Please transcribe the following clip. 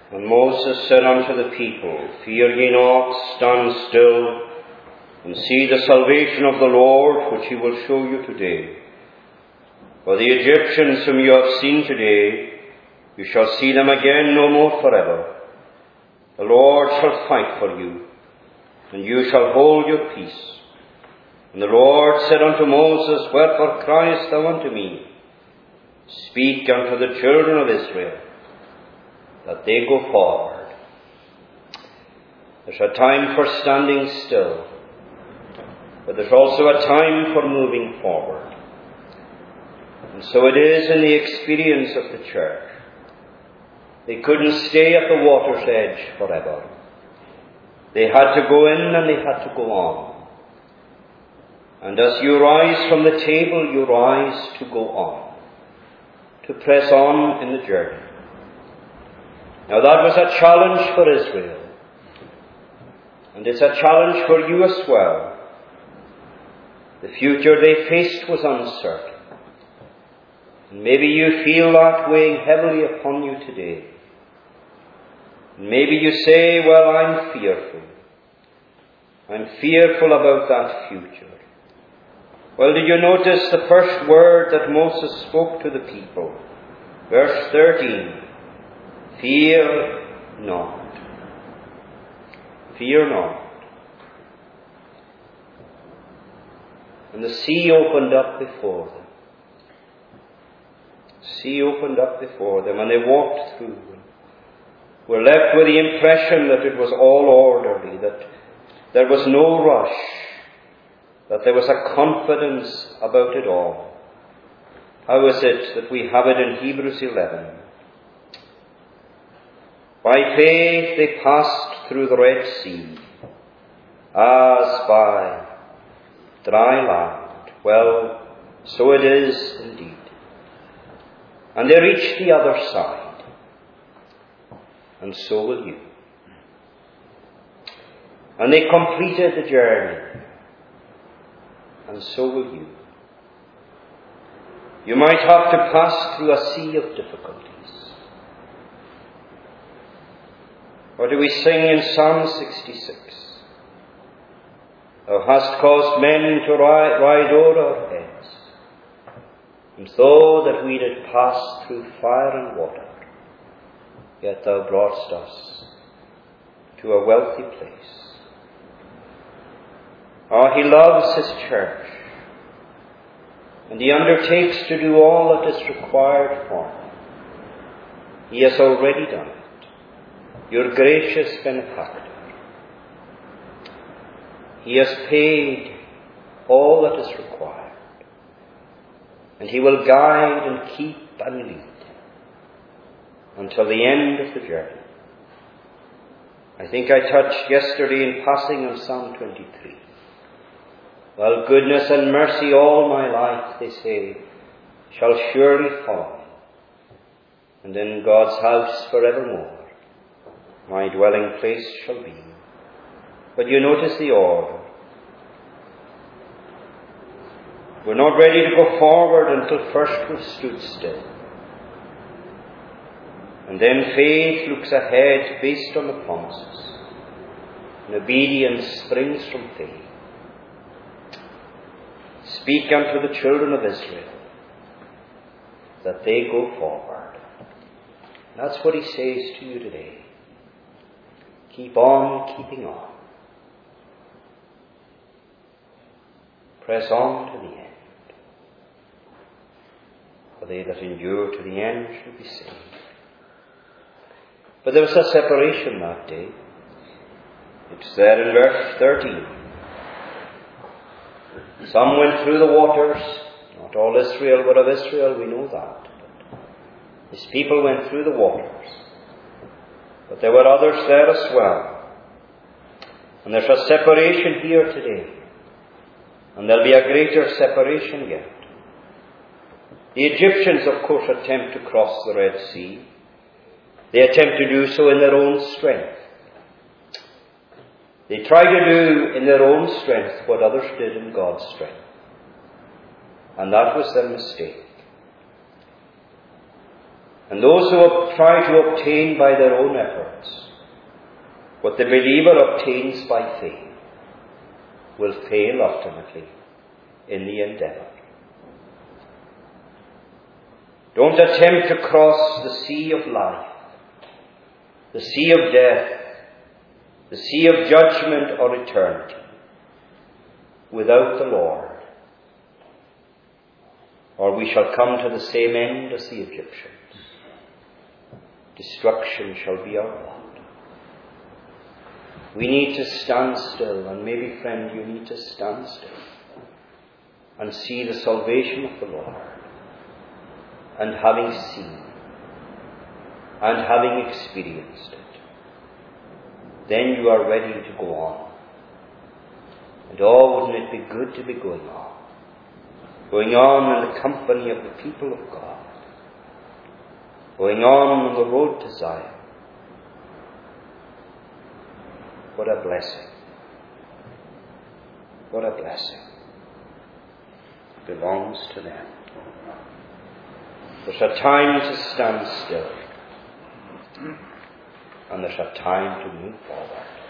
And Moses said unto the people, Fear ye not, stand still, and see the salvation of the Lord, which he will show you today. For the Egyptians whom you have seen today, you shall see them again no more forever. The Lord shall fight for you, and you shall hold your peace. And the Lord said unto Moses, Wherefore criest thou unto me? Speak unto the children of Israel, that they go forward. There's a time for standing still, but there's also a time for moving forward. And so it is in the experience of the church. They couldn't stay at the water's edge forever. They had to go in and they had to go on. And as you rise from the table, you rise to go on, to press on in the journey. Now that was a challenge for Israel. And it's a challenge for you as well. The future they faced was uncertain. And maybe you feel that weighing heavily upon you today. And maybe you say, well, I'm fearful. I'm fearful about that future. Well, did you notice the first word that Moses spoke to the people? Verse 13. Fear not. Fear not. And the sea opened up before them. The sea opened up before them, and they walked through. Were left with the impression that it was all orderly, that there was no rush, that there was a confidence about it all. How is it that we have it in Hebrews 11? By faith they passed through the Red Sea, as by dry land. Well, so it is indeed. And they reached the other side. And so will you. And they completed the journey. And so will you. You might have to pass through a sea of difficulties. What do we sing in Psalm 66? Thou hast caused men to ride o'er our heads, and though that we did pass through fire and water, yet thou broughtest us to a wealthy place. He loves his church, and he undertakes to do all that is required for him. He has already done it. Your gracious benefactor. He has paid all that is required, and he will guide and keep and lead until the end of the journey. I think I touched yesterday in passing on Psalm 23. Well, goodness and mercy all my life, they say, shall surely follow me, and in God's house forevermore my dwelling place shall be. But you notice the order. We're not ready to go forward until first we've stood still. And then faith looks ahead based on the promises. And obedience springs from faith. Speak unto the children of Israel that they go forward. That's what he says to you today. Keep on keeping on. Press on to the end. For they that endure to the end shall be saved. But there was a separation that day. It's there in verse 13. Some went through the waters. Not all Israel were of Israel, we know that. But his people went through the waters. But there were others there as well. And there's a separation here today. And there'll be a greater separation yet. The Egyptians, of course, attempt to cross the Red Sea. They attempt to do so in their own strength. They try to do in their own strength what others did in God's strength. And that was their mistake. And those who try to obtain by their own efforts what the believer obtains by faith will fail ultimately in the endeavor. Don't attempt to cross the sea of life, the sea of death, the sea of judgment or eternity without the Lord, or we shall come to the same end as the Egyptians. Destruction shall be our lot. We need to stand still, and maybe, friend, you need to stand still and see the salvation of the Lord. And having seen and having experienced it, then you are ready to go on. And oh, wouldn't it be good to be going on? Going on in the company of the people of God. Going on the road to Zion. What a blessing. What a blessing. It belongs to them. There's a time to stand still. And there's a time to move forward.